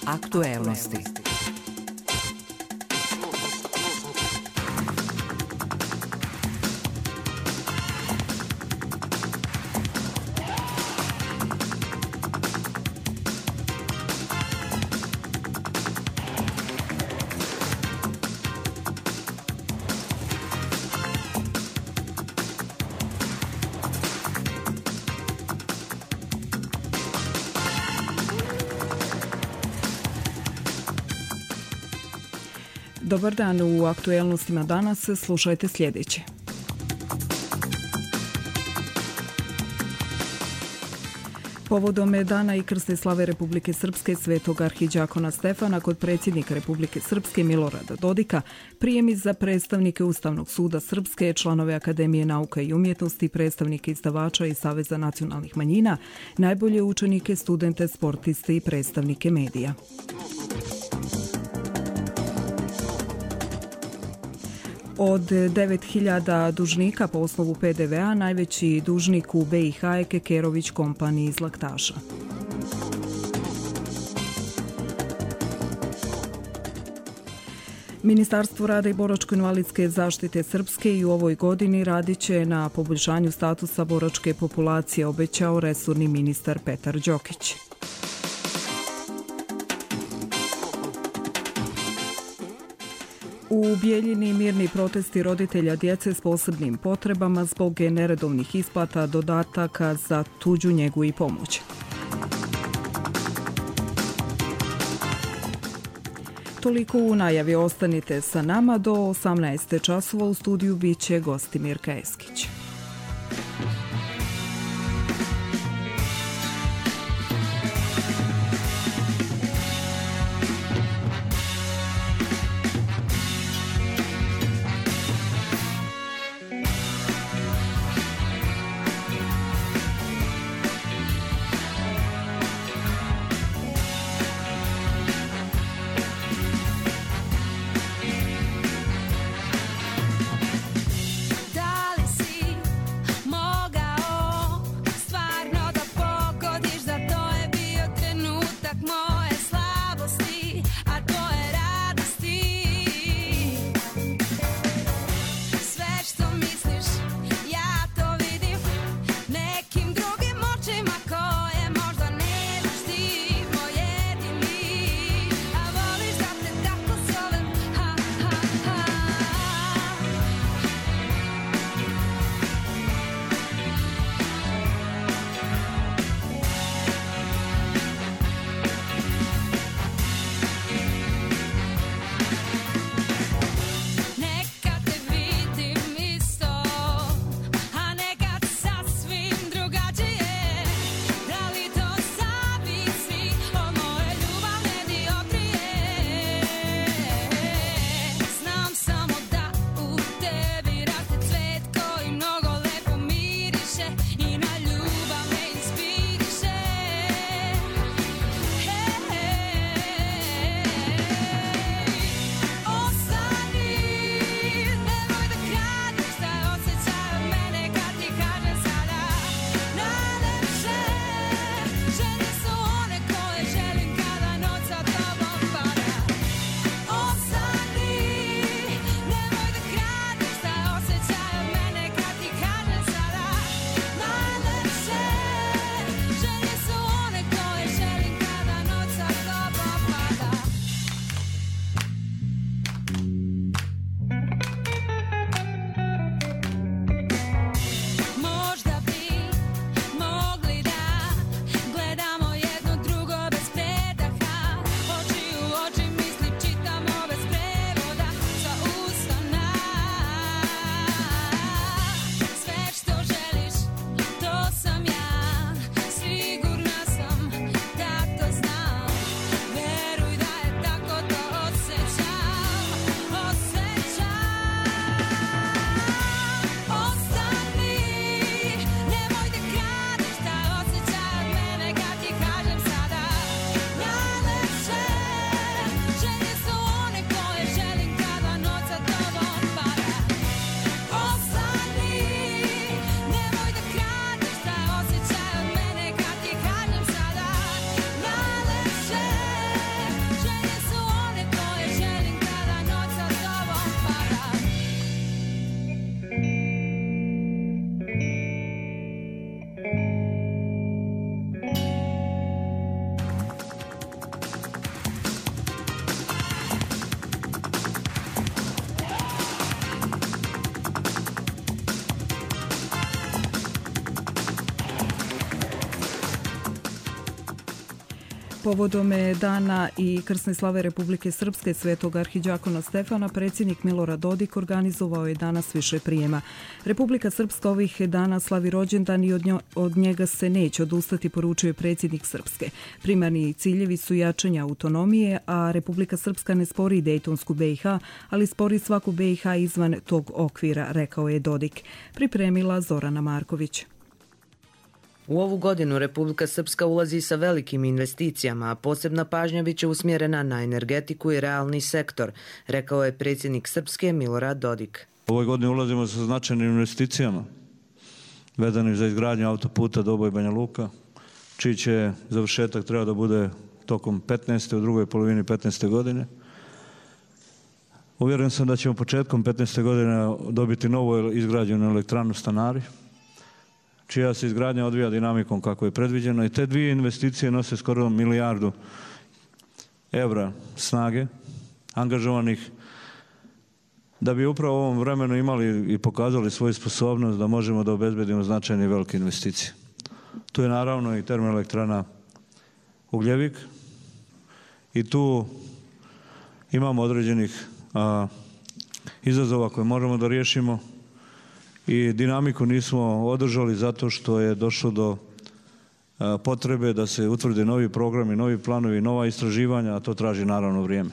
Aktuelnosti. Dobar dan, u aktuelnostima danas slušajte sljedeće. Povodom dana i krsne slave Republike Srpske svetog arhidžakona Stefana kod predsjednika Republike Srpske Milorada Dodika, prijemi za predstavnike Ustavnog suda Srpske, članove Akademije nauka i umjetnosti, predstavnike izdavača i Saveza nacionalnih manjina, najbolje učenike, studente, sportiste i predstavnike medija. Od 9.000 dužnika po osnovu PDV-a najveći dužnik u BiH je Kekerović Company iz Laktaša. Ministarstvo rada i boračko-invalidske zaštite Srpske i u ovoj godini radit će na poboljšanju statusa boračke populacije, obećao resorni ministar Petar Đokić. U Bijeljini mirni protesti roditelja djece s posebnim potrebama zbog neredovnih isplata dodataka za tuđu njegu i pomoć. Toliko u najavi, ostanite sa nama do 18 časova. U studiju biće gosti Mirka Eskić. Da li si Povodom dana i krsne slave Republike Srpske svetog arhidžakona Stefana, predsjednik Milorad Dodik organizovao je danas više prijema. Republika Srpska ovih dana slavi rođendan i od njega se neće odustati, poručuje predsjednik Srpske. Primarni ciljevi su jačanje autonomije, a Republika Srpska ne spori Dejtonsku BiH, ali spori svaku BiH izvan tog okvira, rekao je Dodik. Pripremila Zorana Marković. U ovu godinu Republika Srpska ulazi sa velikim investicijama, a posebna pažnja biće usmjerena na energetiku i realni sektor, rekao je predsjednik Srpske Milorad Dodik. U ovoj godini ulazimo sa značajnim investicijama vezanim za izgradnju autoputa Doboj-Banja Luka, čiji će završetak treba da bude tokom 15. u drugoj polovini 15. godine. Uvjeren sam da ćemo početkom 15. godine dobiti novu izgrađenu elektranu Stanari, čija se izgradnja odvija dinamikom kako je predviđeno, i te dvije investicije nose skoro €1 milijardu snage angažovanih da bi upravo u ovom vremenu imali i pokazali svoju sposobnost da možemo da obezbedimo značajne i velike investicije. Tu je naravno i termoelektrana Ugljevik i tu imamo određenih izazova koje možemo da riješimo i dinamiku nismo održali zato što je došlo do potrebe da se utvrde novi programi, novi planovi, nova istraživanja, a to traži naravno vrijeme.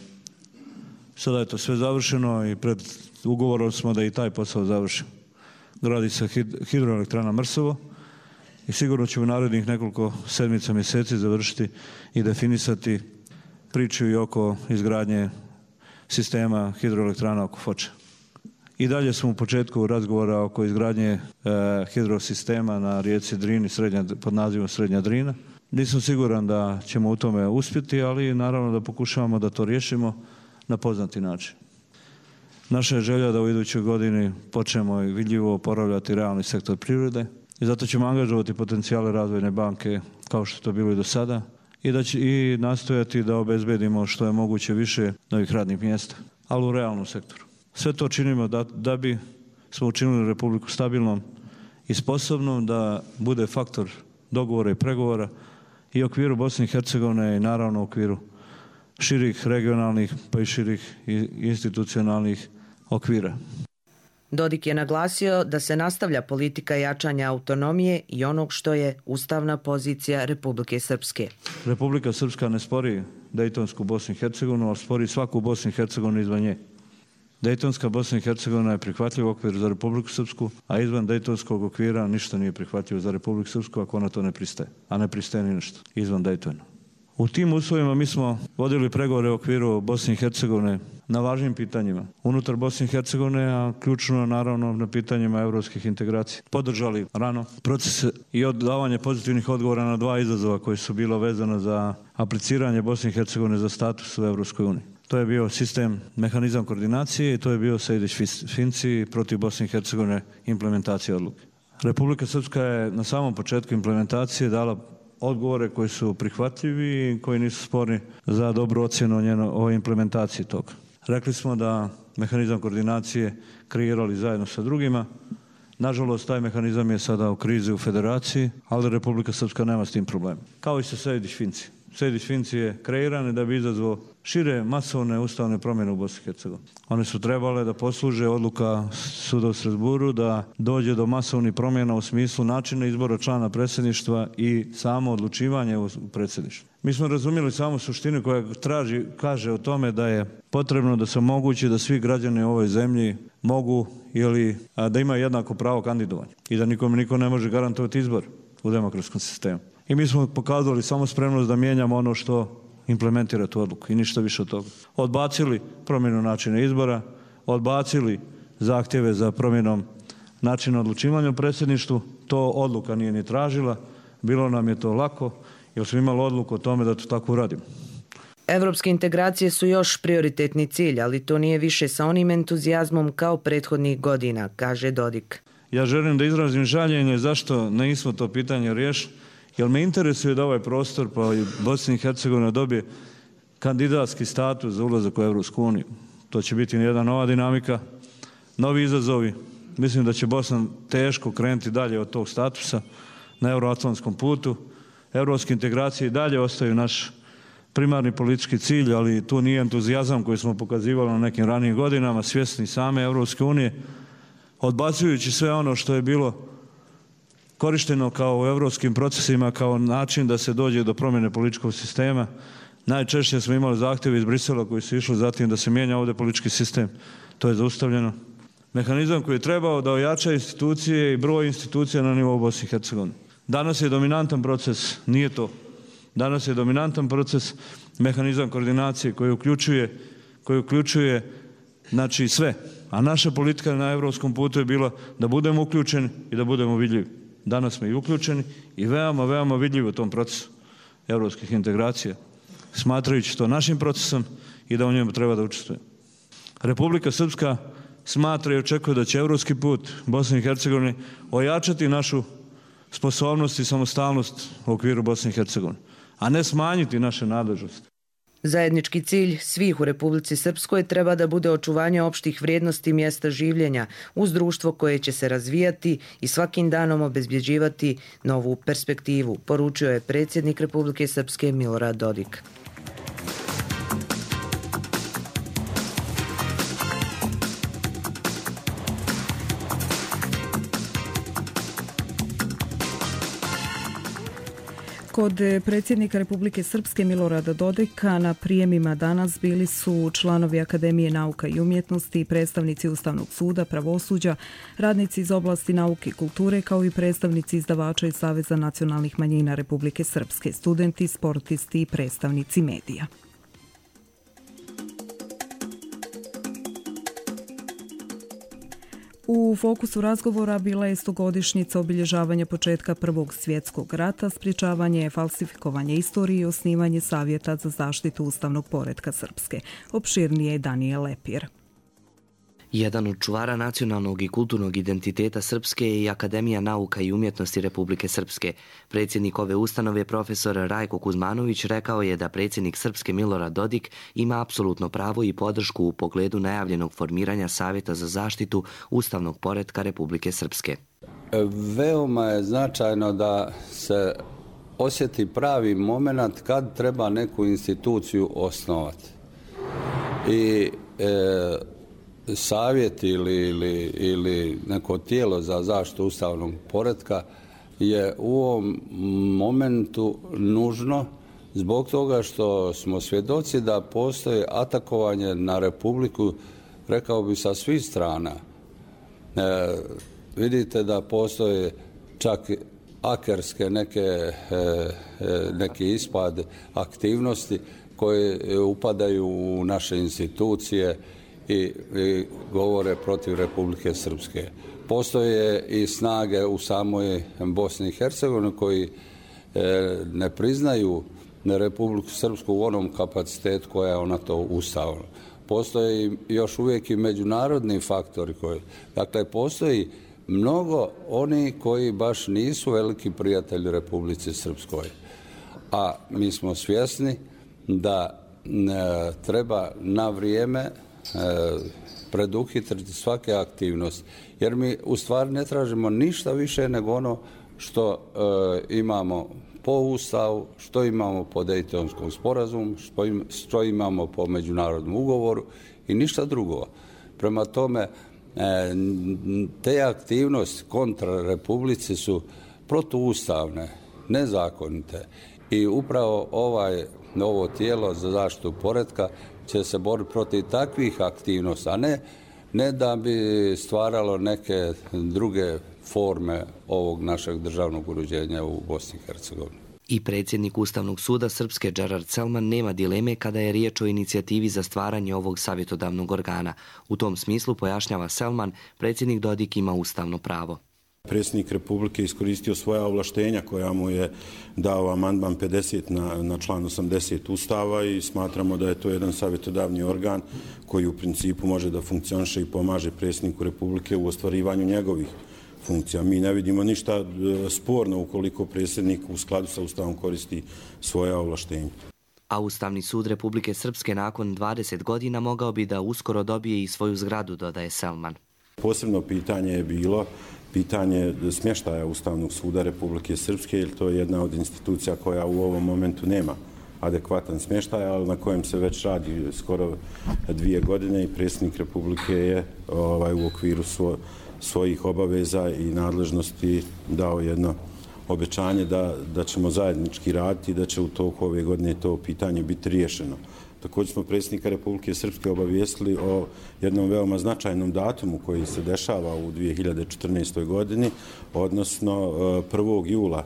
Sada je to sve završeno i pred ugovorom smo da i taj posao završimo. Gradi se hidroelektrana Mrsovo i sigurno ćemo u narednih nekoliko sedmica, mjeseci završiti i definisati priču i oko izgradnje sistema hidroelektrana oko Foče. I dalje smo u početku razgovora oko izgradnje hidrosistema na rijeci Drini pod nazivom Srednja Drina. Nisam siguran da ćemo u tome uspjeti, ali naravno da pokušavamo da to riješimo na poznati način. Naša je želja da u idućoj godini počnemo i vidljivo oporavljati realni sektor privrede i zato ćemo angažovati potencijale razvojne banke kao što je to bilo i do sada i nastojati da obezbedimo što je moguće više novih radnih mjesta, ali u realnom sektoru. Sve to činimo da bi smo učinili Republiku stabilnom i sposobnom da bude faktor dogovora i pregovora i u okviru Bosne i Hercegovine i naravno u okviru širih regionalnih pa i širih institucionalnih okvira. Dodik je naglasio da se nastavlja politika jačanja autonomije i onog što je ustavna pozicija Republike Srpske. Republika Srpska ne spori Dejtonsku Bosnu i Hercegovinu, ali spori svaku Bosnu i Hercegovinu izvan nje. Dejtonska Bosna i Hercegovina je prihvatljiv okvir za Republiku Srpsku, a izvan Dejtonskog okvira ništa nije prihvatljivo za Republiku Srpsku ako ona to ne pristaje, a ne pristaje ni nešto izvan Dejtona. U tim uslovima mi smo vodili pregovore u okviru Bosne i Hercegovine na važnim pitanjima unutar Bosne i Hercegovine, a ključno naravno na pitanjima europskih integracija. Podržali rano procese i davanje pozitivnih odgovora na dva izazova koji su bila vezana za apliciranje Bosne i Hercegovine za status u Europskoj uniji. To je bio sistem mehanizam koordinacije i to je bio Sejdić-Finci protiv Bosne i Hercegovine implementacije odluke. Republika Srpska je na samom početku implementacije dala odgovore koji su prihvatljivi i koji nisu sporni za dobru ocjenu o implementaciji toga. Rekli smo da mehanizam koordinacije kreirali zajedno sa drugima. Nažalost, taj mehanizam je sada u krizi u federaciji, ali Republika Srpska nema s tim problema. Kao i sa Sejdić-Finci. Sejdić-Finci je kreiran da bi izazvao šire masovne ustavne promjene u Bosni i Hercegovini. One su trebale da posluže odluka suda u Strasburu da dođe do masovnih promjena u smislu načina izbora člana predsjedništva i samo odlučivanje u predsjedništvu. Mi smo razumjeli samu suštinu koja kaže o tome da je potrebno da se omogući da svi građani u ovoj zemlji mogu da imaju jednako pravo kandidovanja i da niko ne može garantovati izbor u demokratskom sistemu. I mi smo pokazali samo spremnost da mijenjamo ono što implementira tu odluku i ništa više od toga. Odbacili promjenu načina izbora, odbacili zahtjeve za promjenom načina odlučivanja u predsjedništvu, to odluka nije ni tražila, bilo nam je to lako jer smo imali odluku o tome da to tako uradimo. Evropske integracije su još prioritetni cilj, ali to nije više sa onim entuzijazmom kao prethodnih godina, kaže Dodik. Ja želim da izrazim žaljenje zašto nismo to pitanje riješili, jer me interesuje da ovaj prostor pa i Bosna i Hercegovina dobije kandidatski status za ulazak u Evropsku uniju. To će biti jedna nova dinamika, novi izazovi. Mislim da će Bosna teško krenuti dalje od tog statusa na euroatlantskom putu. Evropske integracije i dalje ostaju naš primarni politički cilj, ali tu nije entuzijazam koji smo pokazivali na nekim ranijim godinama, svjesni same Europske unije, odbacujući sve ono što je bilo korišteno kao u europskim procesima kao način da se dođe do promjene političkog sistema. Najčešće smo imali zahtjeve iz Brisela koji su išli zatim da se mijenja ovdje politički sistem. To je zaustavljeno. Mehanizam koji je trebao da ojača institucije i broj institucija na nivou Bosne i Hercegovine. Danas je dominantan proces, nije to. Danas je dominantan proces mehanizam koordinacije koji uključuje znači sve. A naša politika na europskom putu je bila da budemo uključeni i da budemo vidljivi. Danas smo i uključeni i veoma, veoma vidljivi u tom procesu europskih integracija, smatrajući to našim procesom i da u njemu treba da učestvuje. Republika Srpska smatra i očekuje da će europski put Bosne i Hercegovine ojačati našu sposobnost i samostalnost u okviru Bosne i Hercegovine, a ne smanjiti naše nadležnosti. Zajednički cilj svih u Republici Srpskoj treba da bude očuvanje opštih vrijednosti mjesta življenja uz društvo koje će se razvijati i svakim danom obezbjeđivati novu perspektivu, poručio je predsjednik Republike Srpske Milorad Dodik. Kod predsjednika Republike Srpske Milorada Dodika na prijemima danas bili su članovi Akademije nauka i umjetnosti, predstavnici Ustavnog suda, pravosuđa, radnici iz oblasti nauke i kulture, kao i predstavnici izdavača i Saveza nacionalnih manjina Republike Srpske, studenti, sportisti i predstavnici medija. U fokusu razgovora bila je 100-godišnjica obilježavanja početka Prvog svjetskog rata, sprječavanje falsifikovanje istorije i osnivanje Savjeta za zaštitu ustavnog poretka Srpske. Opširnije je Danijel Lepir. Jedan od čuvara nacionalnog i kulturnog identiteta Srpske je i Akademija nauka i umjetnosti Republike Srpske. Predsjednik ove ustanove, profesor Rajko Kuzmanović, rekao je da predsjednik Srpske Milorad Dodik ima apsolutno pravo i podršku u pogledu najavljenog formiranja Savjeta za zaštitu ustavnog poretka Republike Srpske. Veoma je značajno da se osjeti pravi moment kad treba neku instituciju osnovati. I savjet ili neko tijelo za zaštitu ustavnog poretka je u ovom momentu nužno zbog toga što smo svjedoci da postoji atakovanje na Republiku, rekao bi, sa svih strana. Vidite da postoje čak akerske neki ispad aktivnosti koje upadaju u naše institucije i govore protiv Republike Srpske. Postoje i snage u samoj Bosni i Hercegovini koji ne priznaju Republiku Srpsku u onom kapacitetu koja je ona to ustavila. Postoje još uvijek i međunarodni faktori dakle, postoji mnogo oni koji baš nisu veliki prijatelji Republici Srpskoj. A mi smo svjesni da treba na vrijeme preduhitriti svake aktivnosti. Jer mi u stvari ne tražimo ništa više nego ono što imamo po Ustavu, što imamo po Dejtonskom sporazumu, što imamo po međunarodnom ugovoru i ništa drugo. Prema tome, te aktivnosti kontra Republici su protuustavne, nezakonite i upravo ovo tijelo za zaštitu poretka će se boriti protiv takvih aktivnosti, a ne da bi stvaralo neke druge forme ovog našeg državnog uređenja u Bosni i Hercegovini. I predsjednik Ustavnog suda Srpske Džerar Selman nema dileme kada je riječ o inicijativi za stvaranje ovog savjetodavnog organa. U tom smislu, pojašnjava Selman, predsjednik Dodik ima ustavno pravo. Predsjednik Republike iskoristio svoja ovlaštenja koja mu je dao amandman 50 na član 80 Ustava i smatramo da je to jedan savjetodavni organ koji u principu može da funkcioniše i pomaže predsjedniku Republike u ostvarivanju njegovih funkcija. Mi ne vidimo ništa sporno ukoliko predsjednik u skladu sa Ustavom koristi svoja ovlaštenja. A Ustavni sud Republike Srpske nakon 20 godina mogao bi da uskoro dobije i svoju zgradu, dodaje Selman. Posebno pitanje je bilo pitanje smještaja Ustavnog suda Republike Srpske, jer to je jedna od institucija koja u ovom momentu nema adekvatan smještaj, ali na kojem se već radi skoro 2 godine i predsjednik Republike je u okviru svojih obaveza i nadležnosti dao jedno obećanje da ćemo zajednički raditi i da će u toku ove godine to pitanje biti riješeno. Također smo predsjednika Republike Srpske obavijestili o jednom veoma značajnom datumu koji se dešava u 2014. godini, odnosno 1. jula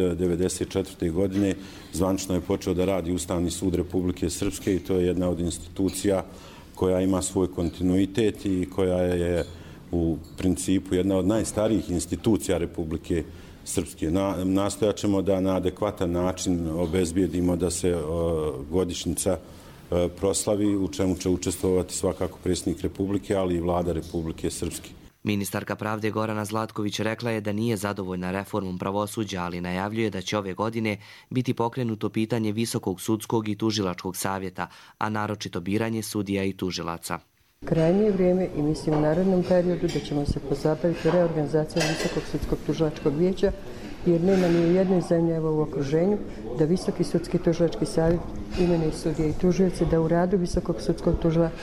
1994. godine zvanično je počeo da radi Ustavni sud Republike Srpske i to je jedna od institucija koja ima svoj kontinuitet i koja je u principu jedna od najstarijih institucija Republike Srpske. Nastojat ćemo da na adekvatan način obezbijedimo da se godišnjica proslavi, u čemu će učestvovati svakako predsjednik Republike, ali i vlada Republike Srpske. Ministarka pravde Gorana Zlatković rekla je da nije zadovoljna reformom pravosuđa, ali najavljuje da će ove godine biti pokrenuto pitanje Visokog sudskog i tužilačkog savjeta, a naročito biranje sudija i tužilaca. Krajnje je vrijeme i mislim u narednom periodu da ćemo se pozabaviti reorganizacijom Visokog sudskog tužilačkog vijeća, jer nema ni u jednoj zemlji u okruženju da Visoki sudski tužilački savjet imenuje sudije i tužioci, da u radu Visokog sudskog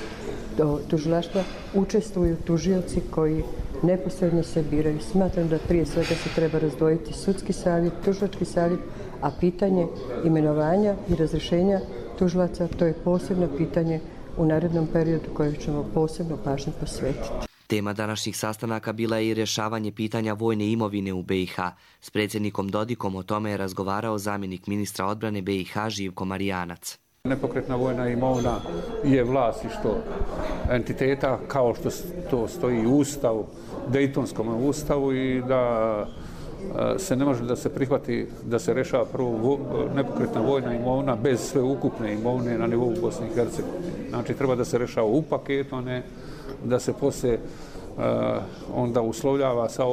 tužilaštva učestvuju tužioci koji neposredno se biraju. Smatram da prije svega se treba razdvojiti sudski savjet, tužilački savjet, a pitanje imenovanja i razrješenja tužilaca to je posebno pitanje u narednom periodu koje ćemo posebno pažnju posvetiti. Tema današnjih sastanaka bila je i rješavanje pitanja vojne imovine u BiH. S predsjednikom Dodikom o tome je razgovarao zamjenik ministra odbrane BiH Živko Marijanac. Nepokretna vojna imovina je vlasništvo entiteta kao što to stoji u Ustavu, Dejtonskom ustavu i da se ne može da se prihvati da se rešava prvo nepokretna vojna imovina bez sveukupne imovine na nivou Bosne i Hercegovine. Znači treba da se rešava u paketu, a ne da se poslije onda uslovljava sa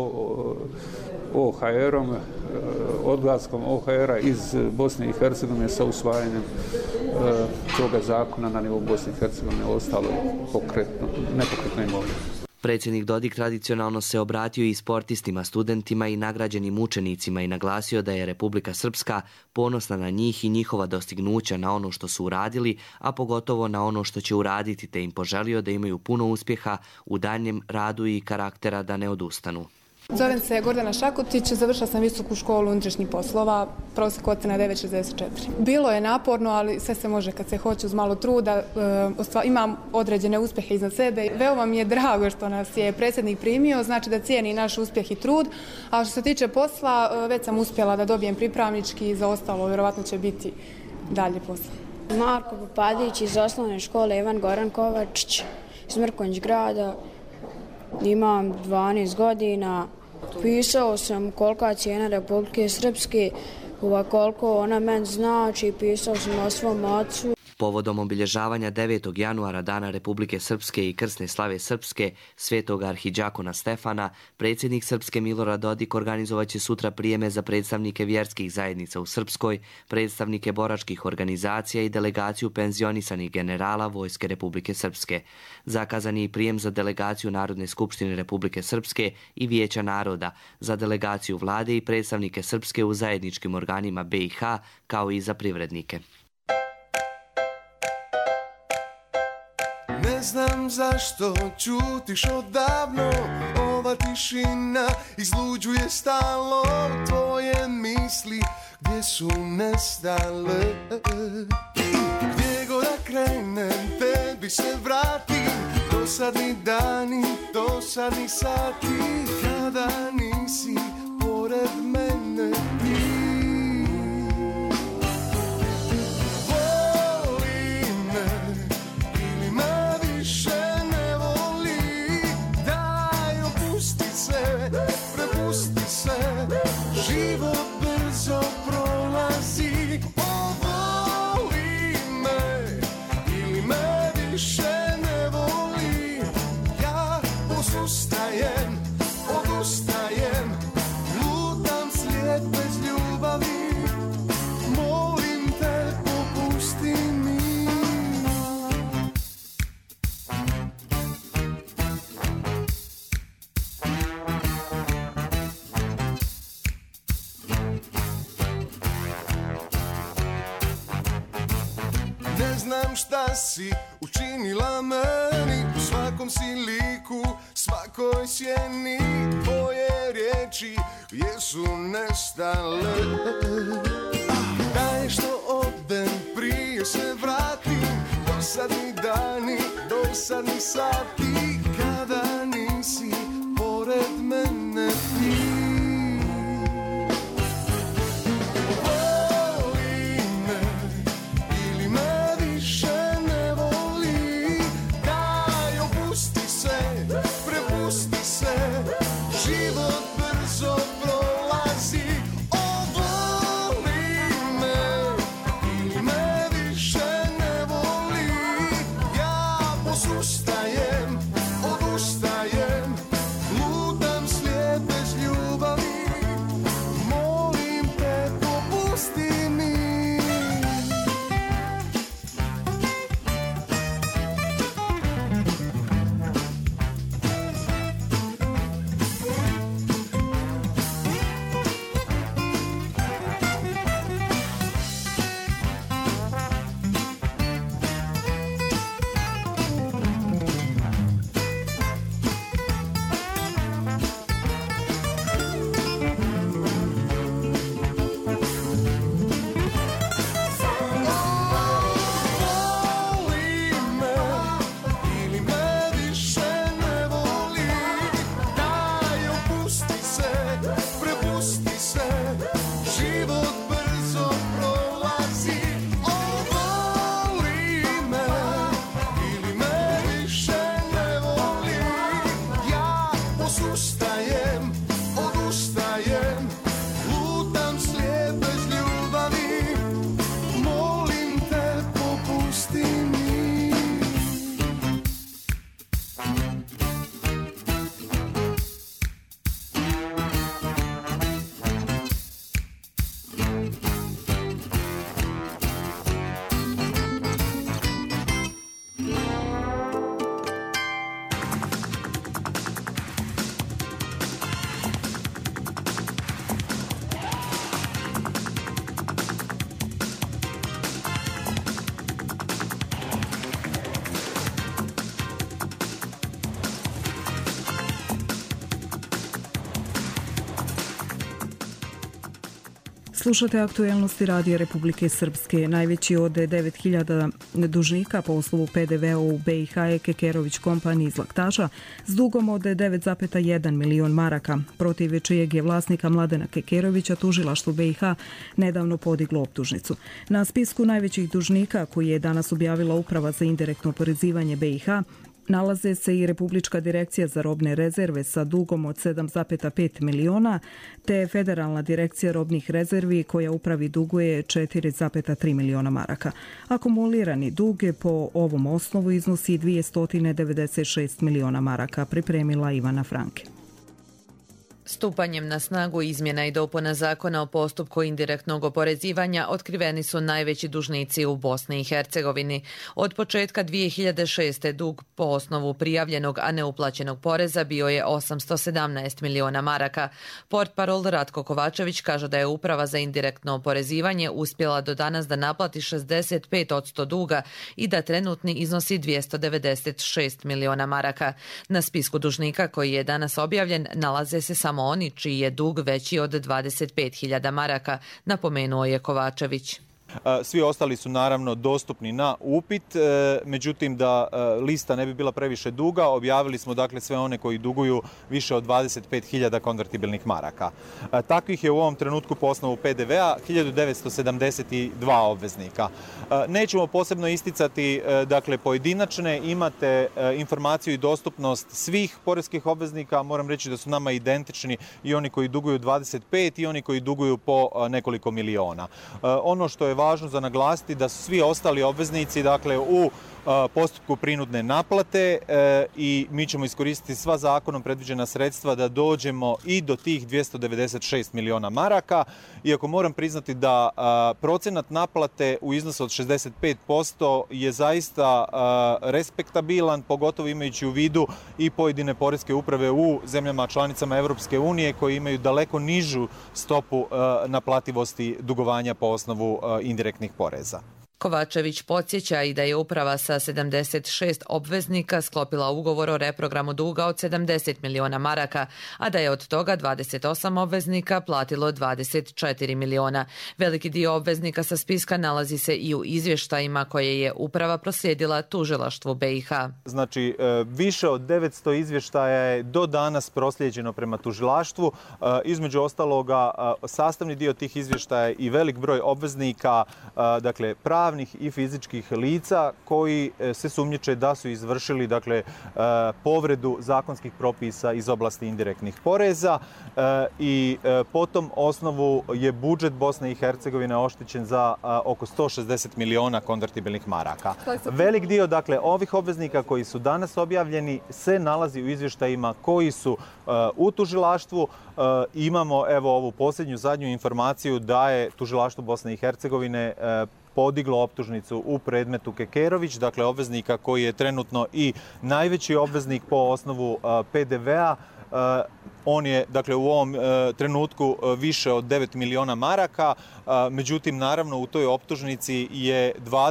OHR-om, odlaskom OHR-a iz Bosne i Hercegovine sa usvajanjem toga zakona na nivou Bosne i Hercegovine ostalo nepokretno imovine. Predsjednik Dodik tradicionalno se obratio i sportistima, studentima i nagrađenim učenicima i naglasio da je Republika Srpska ponosna na njih i njihova dostignuća na ono što su uradili, a pogotovo na ono što će uraditi, te im poželio da imaju puno uspjeha u daljnjem radu i karaktera da ne odustanu. Zovem se Gordana Šakotić, završila sam visoku školu unutrašnjih poslova, prosjek ocjena 9,64. Bilo je naporno, ali sve se može kad se hoće uz malo truda. Imam određene uspjehe iznad sebe. Veoma mi je drago što nas je predsjednik primio, znači da cijeni naš uspjeh i trud. A što se tiče posla, već sam uspjela da dobijem pripravnički i za ostalo vjerovatno će biti dalje posla. Marko Popadić iz osnovne škole Ivan Goran Kovačić iz Mrkonjić grada. Imam 12 godina. Pisao sam kolika je cijena Republike Srpske, koliko ona meni znači, pisao sam o svom ocu. Povodom obilježavanja 9. januara Dana Republike Srpske i krsne slave Srpske, svetog arhidžakona Stefana, predsjednik Srpske Milorad Dodik organizovat će sutra prijeme za predstavnike vjerskih zajednica u Srpskoj, predstavnike boračkih organizacija i delegaciju penzionisanih generala Vojske Republike Srpske. Zakazan je i prijem za delegaciju Narodne skupštine Republike Srpske i Vijeća naroda, za delegaciju vlade i predstavnike Srpske u zajedničkim organima BiH, kao i za privrednike. Ne znam zašto ćutiš odavno, ova tišina izluđuje stalno, tvoje misli gdje su nestale. Gdje god da krenem, tebi se vratim, dosadni dani, dosadni sati, kada nisi pored mene ti. Život brzo prolazi, voli me ili me više ne voli. Ja odustajem, lutam slijed bez ljubavi. ne znam šta si učinila meni. U svakom si liku, svakoj sjeni, tvoje riječi jesu nestale. Daj što odem, prije se vratim. Dosadni dani, dosadni sati, kada nisi pored mene ti. Voli me ili me više ne voli. Daj opusti se, prepusti se, život brzo prolazi. Slušate aktuelnosti Radija Republike Srpske. Najveći od 9.000 dužnika po osnovu PDV-a u BiH je Kekerović kompanija iz Laktaša s dugom od 9,1 milion maraka, protiv čijeg je vlasnika Mladena Kekerovića tužilaštvo BiH nedavno podiglo optužnicu. Na spisku najvećih dužnika koji je danas objavila Uprava za indirektno oporezivanje BiH nalaze se i Republička direkcija za robne rezerve sa dugom od 7,5 miliona, te Federalna direkcija robnih rezervi koja upravi duguje 4,3 miliona maraka. Akumulirani dug po ovom osnovu iznosi 296 miliona maraka, pripremila Ivana Franke. Stupanjem na snagu izmjena i dopuna zakona o postupku indirektnog oporezivanja otkriveni su najveći dužnici u Bosni i Hercegovini. Od početka 2006. dug po osnovu prijavljenog, a neuplaćenog poreza bio je 817 miliona maraka. Portparol Ratko Kovačević kaže da je Uprava za indirektno oporezivanje uspjela do danas da naplati 65% duga i da trenutni iznosi 296 miliona maraka. Na spisku dužnika koji je danas objavljen nalaze se samo oni čiji je dug veći od 25.000 maraka, napomenuo je Kovačević. Svi ostali su naravno dostupni na upit, međutim da lista ne bi bila previše duga, objavili smo dakle sve one koji duguju više od 25.000 konvertibilnih maraka. Takvih je u ovom trenutku po osnovu PDV-a 1972 obveznika. Nećemo posebno isticati dakle pojedinačne, imate informaciju i dostupnost svih poreskih obveznika, moram reći da su nama identični i oni koji duguju 25 i oni koji duguju po nekoliko miliona. Ono što je važno za naglasiti da su svi ostali obveznici dakle u postupku prinudne naplate i mi ćemo iskoristiti sva zakonom predviđena sredstva da dođemo i do tih 296 miliona maraka. Iako moram priznati da procenat naplate u iznosu od 65% je zaista respektabilan, pogotovo imajući u vidu i pojedine poreske uprave u zemljama članicama Evropske unije koji imaju daleko nižu stopu naplativosti dugovanja po osnovu indirektnih poreza. Kovačević podsjeća i da je uprava sa 76 obveznika sklopila ugovor o reprogramu duga od 70 miliona maraka, a da je od toga 28 obveznika platilo 24 miliona. Veliki dio obveznika sa spiska nalazi se i u izvještajima koje je uprava proslijedila tužilaštvu BiH. Znači, više od 900 izvještaja je do danas proslijeđeno prema tužilaštvu. Između ostaloga, sastavni dio tih izvještaja i velik broj obveznika, dakle, pravnih i fizičkih lica koji se sumnjiče da su izvršili povredu zakonskih propisa iz oblasti indirektnih poreza i po tom osnovu je budžet Bosne i Hercegovine oštećen za oko 160 miliona konvertibilnih maraka. Velik dio ovih obveznika koji su danas objavljeni se nalazi u izvještajima koji su u tužilaštvu. Imamo ovu posljednju zadnju informaciju da je tužilaštvo Bosne i Hercegovine podiglo optužnicu u predmetu Kekerović, dakle obveznika koji je trenutno i najveći obveznik po osnovu PDV-a. On je u ovom trenutku više od 9 miliona maraka, međutim naravno u toj optužnici je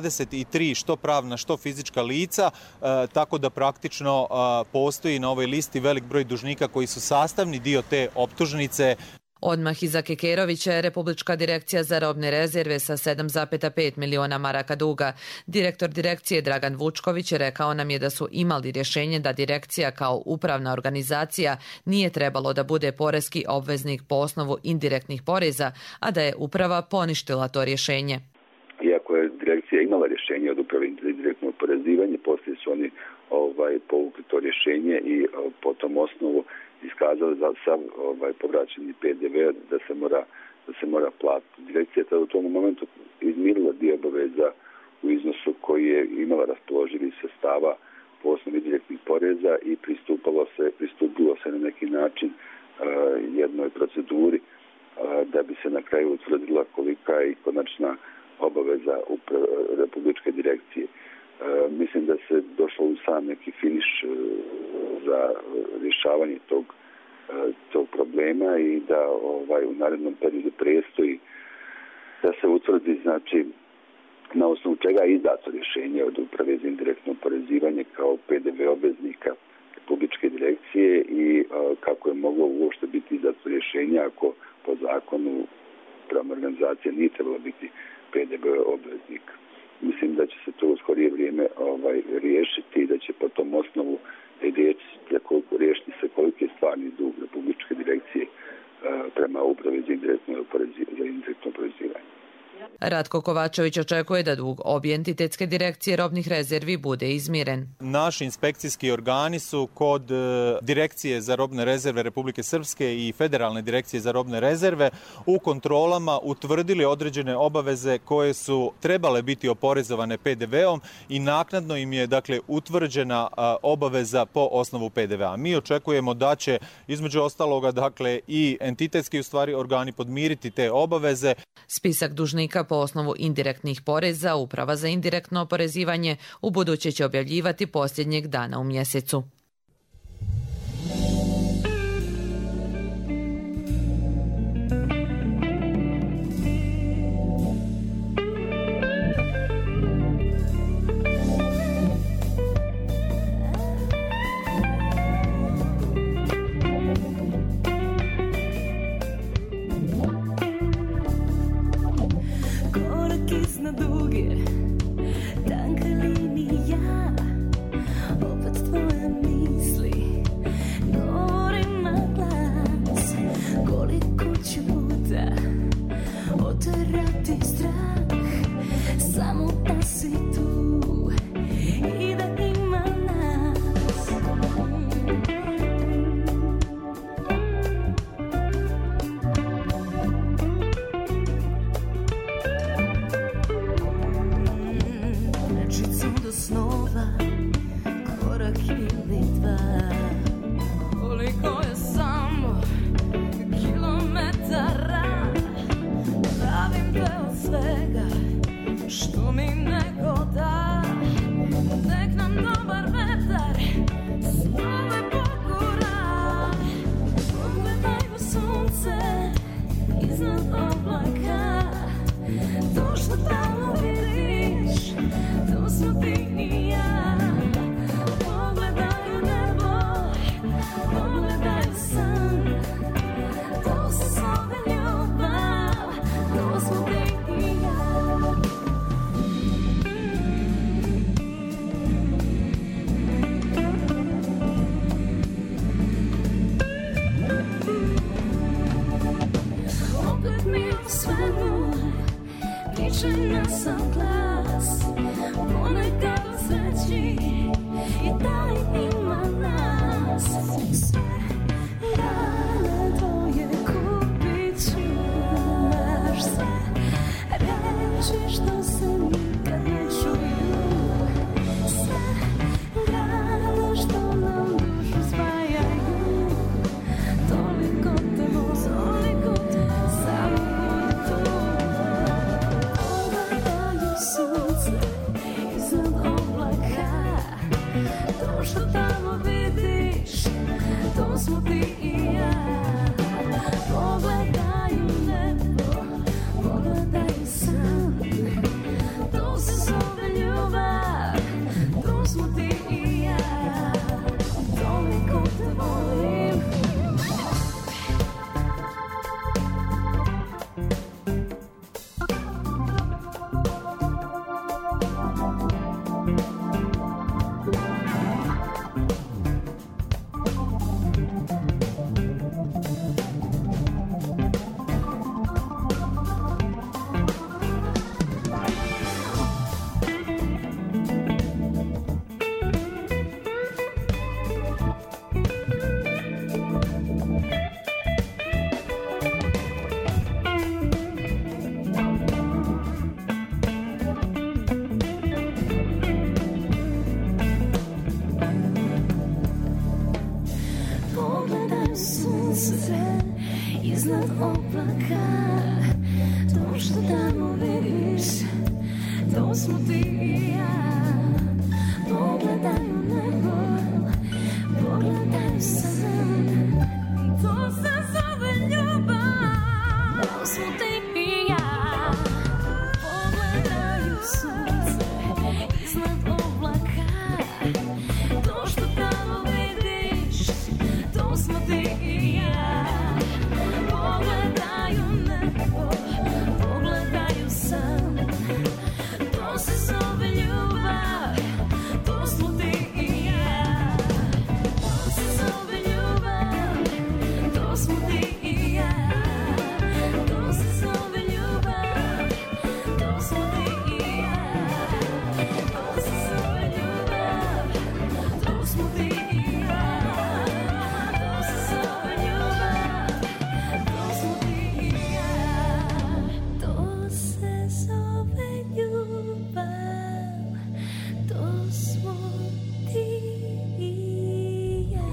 23 što pravna što fizička lica, tako da praktično postoji na ovoj listi velik broj dužnika koji su sastavni dio te optužnice. Odmah iza Kekerovića je Republička direkcija za robne rezerve sa 7,5 miliona maraka duga. Direktor direkcije Dragan Vučković rekao nam je da su imali rješenje da direkcija kao upravna organizacija nije trebalo da bude poreski obveznik po osnovu indirektnih poreza, a da je uprava poništila to rješenje. Iako je direkcija imala rješenje od uprave za indirektno oporezivanje, poslije su oni povukli to rješenje i po tom osnovu iskazali za sav povraćeni PDV da se mora platiti. Direkcija je tada u tom momentu izmirila dio obaveza u iznosu koji je imala raspoloživih sredstava po osnovi direktnih poreza i pristupilo se na neki način jednoj proceduri da bi se na kraju utvrdila kolika je i konačna obaveza Republičke direkcije. Mislim da se došlo u sam neki finiš za rješavanje tog problema i da u narednom periodu predstoji da se utvrdi na osnovu čega je izdato rješenje od uprave za indirektno oporezivanje kao PDV obveznika Republičke direkcije i kako je moglo uopšte biti izdato rješenje ako po zakonu pravna organizacija nije trebala biti PDV obveznika. Mislim da će se to u skorije vrijeme riješiti i da će po tom osnovu riješiti se koliki je stvarni dug Republičke direkcije prema upravi za indirektno oporezivanje. Ratko Kovačević očekuje da dug obje entitetske direkcije robnih rezervi bude izmiren. Naši inspekcijski organi su kod Direkcije za robne rezerve Republike Srpske i Federalne direkcije za robne rezerve u kontrolama utvrdili određene obaveze koje su trebale biti oporezovane PDV-om i naknadno im je utvrđena obaveza po osnovu PDV-a. Mi očekujemo da će između ostaloga i entitetski organi podmiriti te obaveze. Spisak dužnika po osnovu indirektnih poreza Uprava za indirektno oporezivanje ubuduće će objavljivati posljednjeg dana u mjesecu. Što mi neko jasan glas, ponekad u sreći i da li ima nas. Sve dane tvoje kupit ću baš sve reči što se nikad ne čuju, sve grane što nam dušu spajaju. Toliko te volim, samo budi tu. Pogledaju sunce iznad oblaka, to što tamo vidiš, to smo ti i ja. Pogledaju nebo, pogledaju san, to se zove ljubav, to smo ti i ja. Toliko te volim. Pogledaj sunce iznad oblaka, to što tamo vidiš, to smo ti i ja. Pogledaju nebo, pogledaju san, to se zove ljubav, to smo ti i ja. Pogledaju sunce iznad oblaka, to što tamo vidiš, to smo ti i ja. Pogledaju nebo, pogledaju san, to se zove ljubav, to smo ti i ja. To se zove ljubav, to smo ti i ja. To se zove ljubav, to smo ti i ja. To se zove ljubav, to smo ti i ja. To se zove ljubav, to smo ti i ja. To se zove ljubav, to smo ti i ja.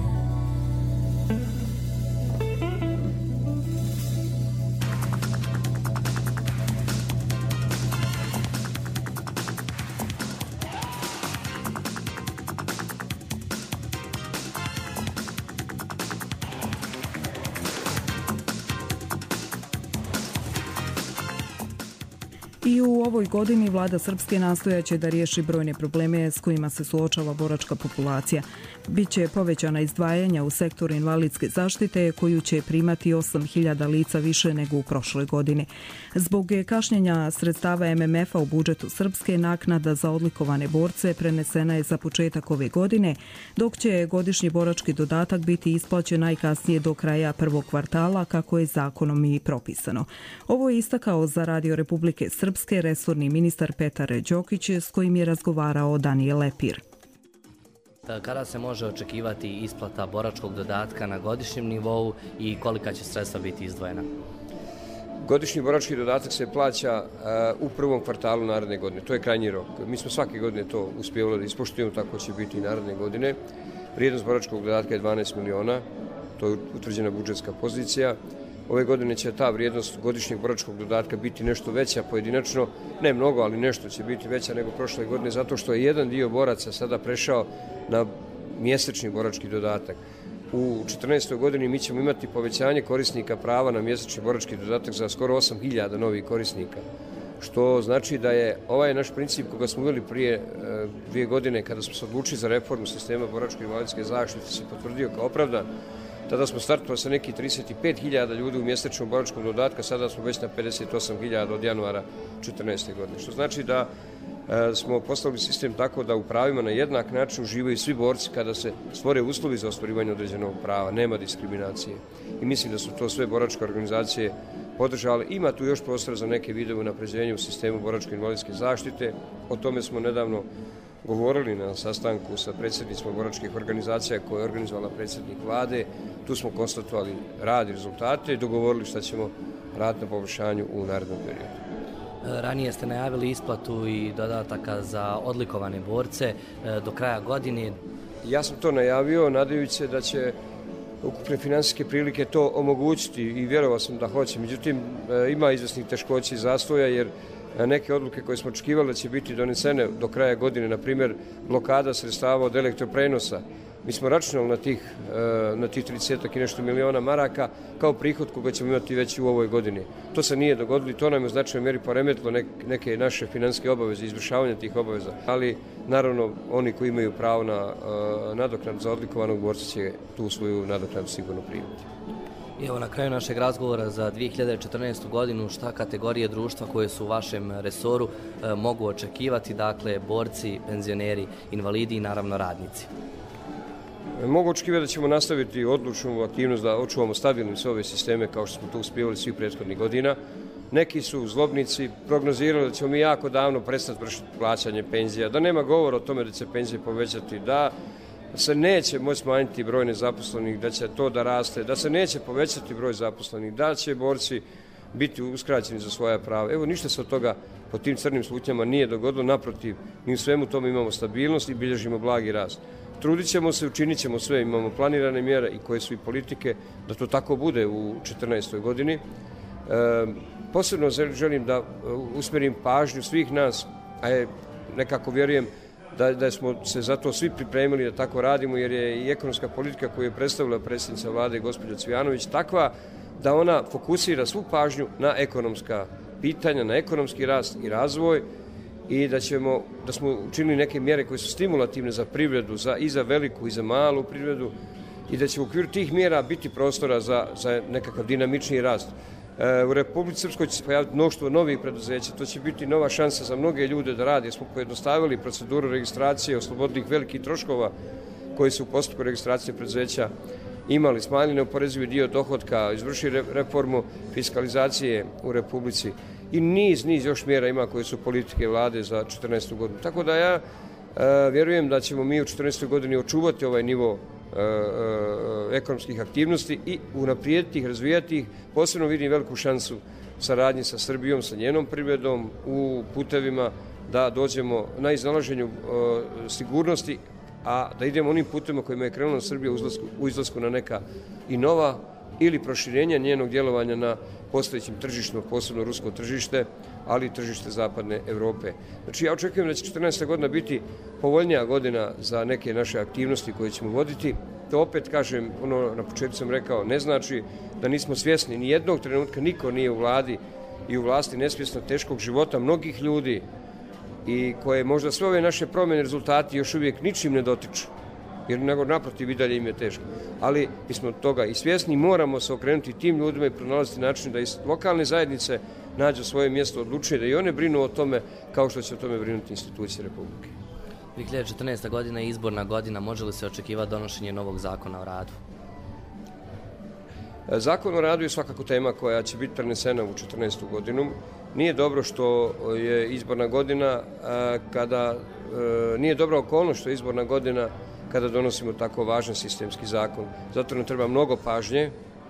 I u ovoj godini vlada Srpske nastojaće da riješi brojne probleme s kojima se suočava boračka populacija. Biće povećana izdvajanja u sektoru invalidske zaštite koju će primati 8.000 lica više nego u prošloj godini. Zbog kašnjenja sredstava MMF-a u budžetu Srpske, naknada za odlikovane borce prenesena je za početak ove godine, dok će godišnji borački dodatak biti isplaćen najkasnije do kraja prvog kvartala, kako je zakonom i propisano. Ovo je istakao za Radio Republike Srpske resorni ministar Petar Đokić, s kojim je razgovarao Danijel Lepir. Kada se može očekivati isplata boračkog dodatka na godišnjem nivou i kolika će sredstva biti izdvojena? Godišnji borački dodatak se plaća u prvom kvartalu naredne godine. To je krajnji rok. Mi smo svake godine to uspjevali da ispoštujemo, tako će biti i naredne godine. Vrijednost boračkog dodatka je 12 miliona, to je utvrđena budžetska pozicija. Ove godine će ta vrijednost godišnjeg boračkog dodatka biti nešto veća pojedinačno, ne mnogo, ali nešto će biti veća nego prošle godine, zato što je jedan dio boraca sada prešao na mjesečni borački dodatak. U 2014. godini mi ćemo imati povećanje korisnika prava na mjesečni borački dodatak za skoro 8.000 novih korisnika, što znači da je ovaj naš princip koga smo uveli prije 2 godine kada smo se odlučili za reformu sistema boračko-invalidske zaštite se potvrdio kao opravdan. Tada smo startovali sa nekih 35.000 ljudi u mjesečnom boračkom dodatka, sada smo već na 58.000 od januara 2014. godine. Što znači da smo postavili sistem tako da u pravima na jednak način uživaju svi borci kada se stvore uslovi za ostvarivanje određenog prava, nema diskriminacije. I mislim da su to sve boračke organizacije podržali. Ima tu još prostora za neke vidove unapređenja u sistemu boračko-invalidske zaštite. O tome smo nedavno govorili na sastanku sa predsjednicima boračkih organizacija koje je organizovala predsjednik vlade. Tu smo konstatovali rad i rezultate i dogovorili šta ćemo raditi na poboljšanju u narednom periodu. Ranije ste najavili isplatu i dodataka za odlikovane borce do kraja godine. Ja sam to najavio, nadajući se da će ukupne finansijske prilike to omogućiti i vjerovao sam da hoće. Međutim, ima izvesnih teškoća i zastoja jer neke odluke koje smo očekivali da će biti donesene do kraja godine, na primjer blokada sredstava od elektroprenosa. Mi smo računali na tih 30 i nešto miliona maraka kao prihod koga ćemo imati već u ovoj godini. To se nije dogodilo i to nam je u značajnoj mjeri poremetilo neke naše financijske obaveze, izvršavanje tih obaveza. Ali naravno oni koji imaju pravo na nadoknadu za odlikovanog borca će tu svoju nadoknadu sigurno primiti. I evo na kraju našeg razgovora za 2014. godinu šta kategorije društva koje su u vašem resoru mogu očekivati, dakle borci, penzioneri, invalidi i naravno radnici? Mogu očekivati da ćemo nastaviti odlučnu aktivnost da očuvamo stabilnim sve ove sisteme kao što smo to uspjevali svih prethodnih godina. Neki su zlobnici prognozirali da ćemo mi jako davno prestati vršiti plaćanje penzija, da nema govora o tome da će penzije povećati, da se neće moći smanjiti broj nezaposlenih, da će to da raste, da se neće povećati broj zaposlenih, da će borci biti uskraćeni za svoja prava. Evo ništa se od toga po tim crnim slutnjama nije dogodilo, naprotiv, mi u svemu tome imamo stabilnost i bilježimo blagi rast. Trudit ćemo se, učinit ćemo sve, imamo planirane mjere i koje su i politike da to tako bude u 2014. godini. Posebno želim da usmjerim pažnju svih nas, a nekako vjerujem da smo se zato svi pripremili da tako radimo, jer je i ekonomska politika koju je predstavila predsjednica vlade gospođa Cvijanović takva da ona fokusira svu pažnju na ekonomska pitanja, na ekonomski rast i razvoj i da smo učinili neke mjere koje su stimulativne za privredu, i za veliku i za malu privredu i da će u okviru tih mjera biti prostora za nekakav dinamični rast. U Republici Srpskoj će se pojaviti mnoštvo novih preduzeća, to će biti nova šansa za mnoge ljude da rade, jer smo pojednostavili proceduru registracije, oslobodili velikih troškova koji su u postupku registracije preduzeća imali, smanjili neoporezivi dio dohotka, izvršili reformu fiskalizacije u Republici i niz još mjera ima koje su politike vlade za 2014. godinu. Tako da ja vjerujem da ćemo mi u 2014. godini očuvati ovaj nivo ekonomskih aktivnosti i unaprijediti ih, razvijati ih. Posebno vidim veliku šansu saradnji sa Srbijom, sa njenom privredom, u putevima da dođemo na iznalaženju sigurnosti, a da idemo onim putima kojima je krenula Srbija u izlasku na neka i nova ili proširenja njenog djelovanja na postojećim tržištima, posebno rusko tržište, ali i tržište zapadne Evrope. Znači ja očekujem da će 2014. godina biti povoljnija godina za neke naše aktivnosti koje ćemo voditi. To opet kažem, ono na početku sam rekao, ne znači da nismo svjesni. Ni jednog trenutka niko nije u vladi i u vlasti nesvjesno teškog života mnogih ljudi i koje možda sve ove naše promjene rezultati još uvijek ničim ne dotiču. Jer naprotiv i dalje im je teško. Ali mi smo toga i svjesni, moramo se okrenuti tim ljudima i pronalaziti način da i lokalne zajednice nađu svoje mjesto, odlučuje da i one brinu o tome kao što će o tome brinuti institucije Republike. 2014. godina je izborna godina, može li se očekivati donošenje novog zakona o radu? Zakon o radu je svakako tema koja će biti prenesena u 2014. godinu. Nije dobro što je izborna godina kada nije dobra okolnost što je izborna godina kada donosimo tako važan sistemski zakon. Zato nam treba mnogo pažnje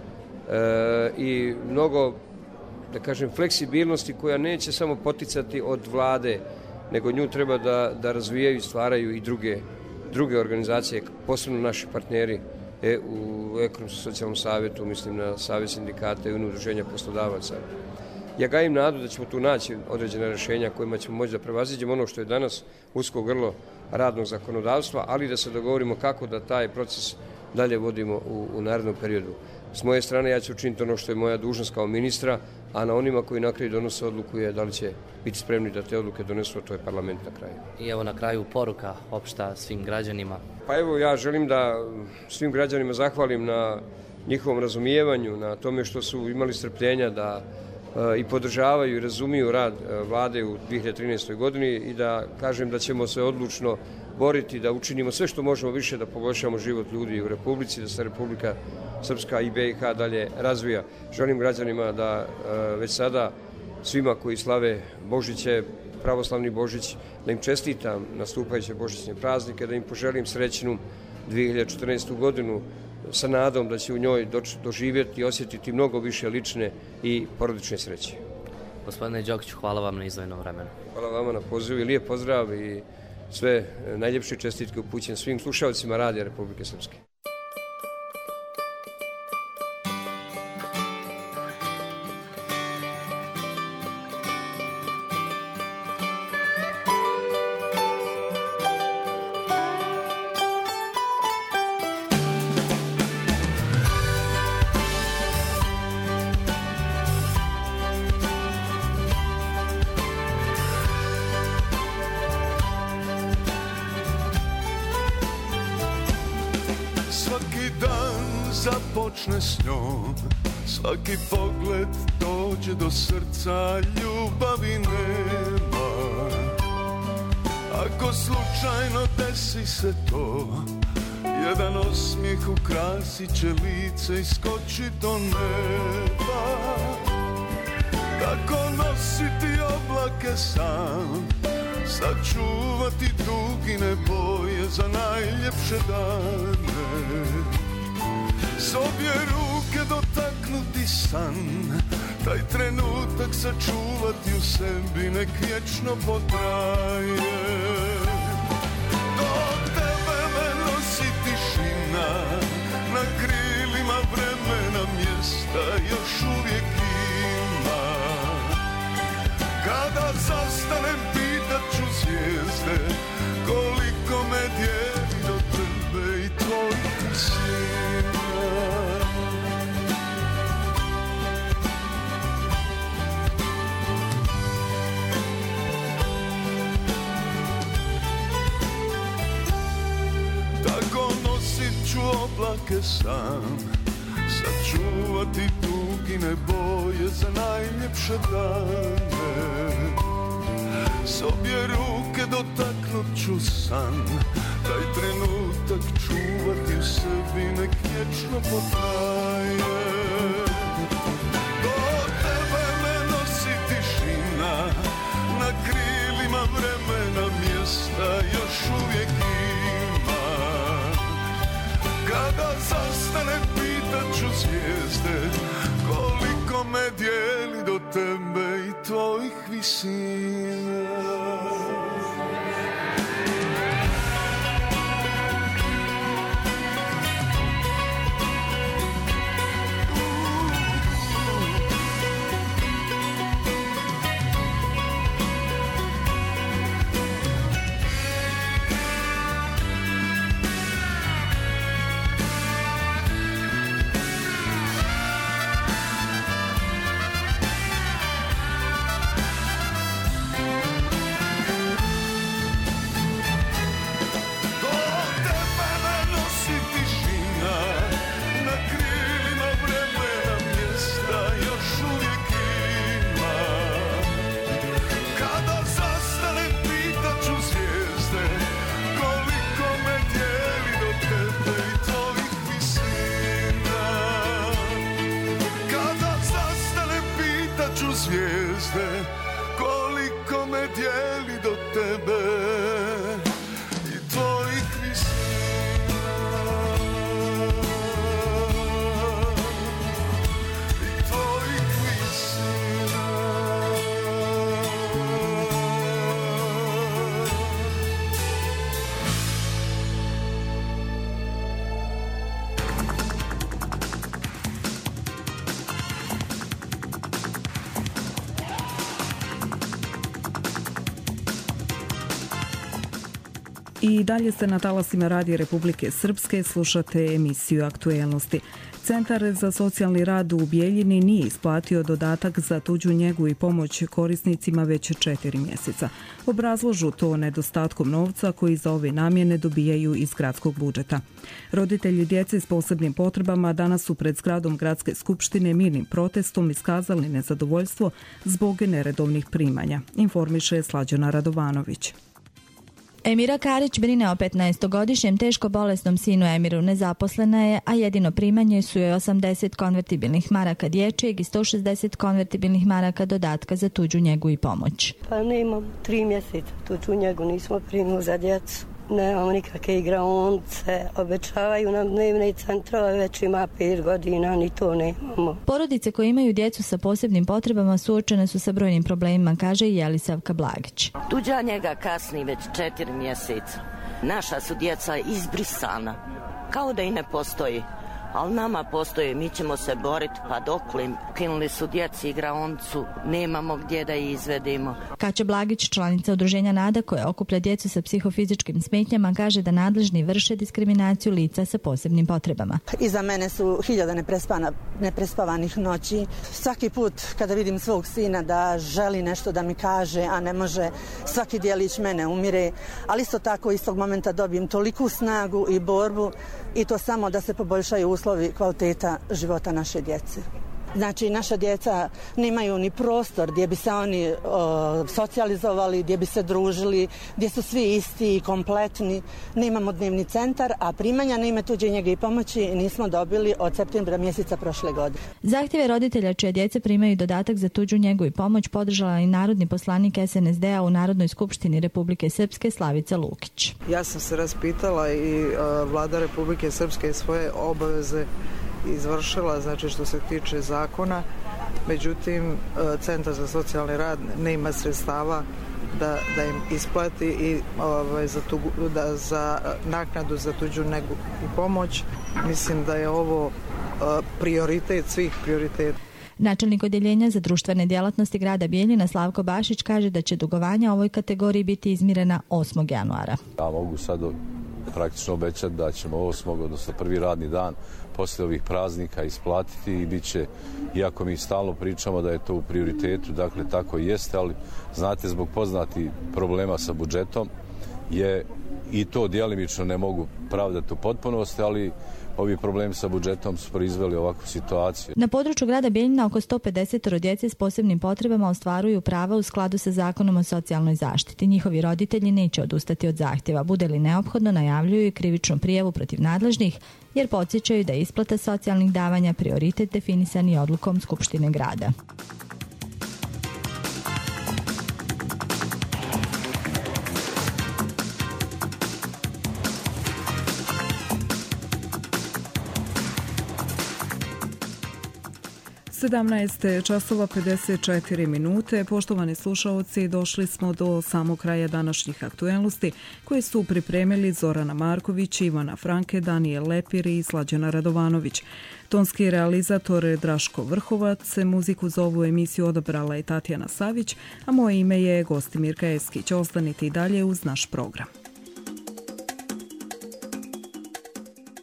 i mnogo, da kažem, fleksibilnosti koja neće samo poticati od vlade, nego nju treba da razvijaju i stvaraju i druge organizacije, posebno naši partneri u Ekonomsko-socijalnom savjetu, mislim na Savjet sindikata i udruženja poslodavaca. Ja gajim nadu da ćemo tu naći određene rješenja kojima ćemo moći da prevaziđemo ono što je danas usko grlo radnog zakonodavstva, ali da se dogovorimo kako da taj proces dalje vodimo u narednom periodu. S moje strane ja ću učiniti ono što je moja dužnost kao ministra, a na onima koji na kraju donose odluku je da li će biti spremni da te odluke donesu, a to je parlament na kraju. I evo na kraju poruka opšta svim građanima. Pa evo ja želim da svim građanima zahvalim na njihovom razumijevanju, na tome što su imali strpljenja da i podržavaju i razumiju rad vlade u 2013. godini i da kažem da ćemo se odlučno boriti da učinimo sve što možemo više da poboljšamo život ljudi u Republici, da se Republika Srpska i BiH dalje razvija. Želim građanima da već sada svima koji slave Božiće, pravoslavni Božić, da im čestitam nastupajuće božićne praznike, da im poželim srećnu 2014. godinu sa nadom da će u njoj doživjeti i osjetiti mnogo više lične i porodične sreće. Gospodine Đokiću, hvala vam na izdvojenom vremenu. Hvala vama na pozivu i lijep pozdrav i sve najljepše čestitke upućujem svim slušalcima Radija Republike Srpske. Započne s njom, svaki pogled dođe do srca, ljubavi nema. Ako slučajno desi se to, jedan osmijeh ukrasit će lice i skoči do neba. Tako nositi oblake sam, sačuvati dugine boje za najljepše dane. S obje ruke dotaknuti san, taj trenutak sačuvati u sebi, nek vječno potraje. Do tebe me nosi tišina, na krilima vremena mjesta još uvijek ima. Kada zastanem pitat ću zvijezde, koliko me dijeli do tebe i tvojih sina. Tako nosit ću oblake sam, sačuvati dugine boje za najljepše dane. S obje ruke dotaknut ću san, taj trenutak čuvati u sebi, nek vječno potraje. Do tebe me nosi tišina, na krilima vremena mjesta još uvijek ima. Kada zastane pitat ću zvijezde, koliko me dijeli do tebe i tvojih visina. Zvijezde, koliko me dijeli do tebe i tvojih visina. I tvojih visina. I dalje ste na talasima Radija Republike Srpske, slušate emisiju Aktuelnosti. Centar za socijalni rad u Bijeljini nije isplatio dodatak za tuđu njegu i pomoć korisnicima već 4 mjeseca. Obrazložu to nedostatkom novca koji za ove namjene dobijaju iz gradskog budžeta. Roditelji djece s posebnim potrebama danas su pred zgradom Gradske skupštine mirnim protestom iskazali nezadovoljstvo zbog neredovnih primanja, informiše Slađana Radovanović. Emira Karić brine o 15-godišnjem teško bolesnom sinu Emiru. Nezaposlena je, a jedino primanje su joj 80 konvertibilnih maraka dječjeg i 160 konvertibilnih maraka dodatka za tuđu njegu i pomoć. Pa nemam 3 mjeseca tuđu njegu, nismo primili za djecu. Nemamo nikakve igraonice, obećavaju nam dnevne centrove, već ima 5 godina, ni to nemamo. Porodice koje imaju djecu sa posebnim potrebama suočene su sa brojnim problemima, kaže i Jelisavka Blagić. Tuđa njega kasni već 4 mjeseca. Naša su djeca izbrisana, kao da i ne postoji. Ali nama postoje, mi ćemo se boriti, pa doklim kinuli su djeci igraonicu, nemamo gdje da ih izvedemo. Kaća Blagić, članica udruženja NADA koja okuplja djecu sa psihofizičkim smetnjama, kaže da nadležni vrše diskriminaciju lica sa posebnim potrebama. Iza mene su hiljade neprespavanih noći. Svaki put kada vidim svog sina da želi nešto da mi kaže, a ne može, svaki dijelić mene umire, ali isto tako istog momenta dobijem toliku snagu i borbu i to samo da se poboljšaju uslovi kvaliteta života naše djece. Znači, naša djeca nemaju ni prostor gdje bi se oni socijalizovali, gdje bi se družili, gdje su svi isti i kompletni. Nemamo dnevni centar, a primanja na ime tuđe njege i pomoći nismo dobili od septembra mjeseca prošle godine. Zahtjeve roditelja čije djece primaju dodatak za tuđu njegu i pomoć podržala i narodni poslanik SNSD-a u Narodnoj skupštini Republike Srpske Slavica Lukić. Ja sam se raspitala i vlada Republike Srpske svoje obaveze izvršila, znači što se tiče zakona, međutim Centar za socijalni rad nema sredstava da im isplati i za naknadu za tuđu njegu i pomoć. Mislim da je ovo prioritet svih prioriteta. Načelnik odjeljenja za društvene djelatnosti grada Bijeljina Slavko Bašić kaže da će dugovanja ovoj kategoriji biti izmirena 8. januara. Ja mogu sad praktično obećati da ćemo 8. odnosno prvi radni dan poslije ovih praznika isplatiti i bit će, iako mi stalno pričamo da je to u prioritetu, dakle tako i jeste, ali znate zbog poznati problema sa budžetom je i to djelimično ne mogu pravdati u potpunosti, ali ovi problemi sa budžetom su proizveli ovakvu situaciju. Na području grada Bijeljina oko 150 djece s posebnim potrebama ostvaruju prava u skladu sa Zakonom o socijalnoj zaštiti. Njihovi roditelji neće odustati od zahtjeva. Bude li neophodno, najavljuju i krivičnu prijavu protiv nadležnih, jer podsjećaju da je isplata socijalnih davanja prioritet definisani odlukom Skupštine grada. časova 54 minute. Poštovani slušaoci, došli smo do samog kraja današnjih aktuelnosti koje su pripremili Zorana Marković, Ivana Franke, Danijel Lepir i Slađana Radovanović. Tonski realizator Draško Vrhovac, muziku za ovu emisiju odabrala je Tatjana Savić, a moje ime je Gostimirka Eskić. Ostanite i dalje uz naš program.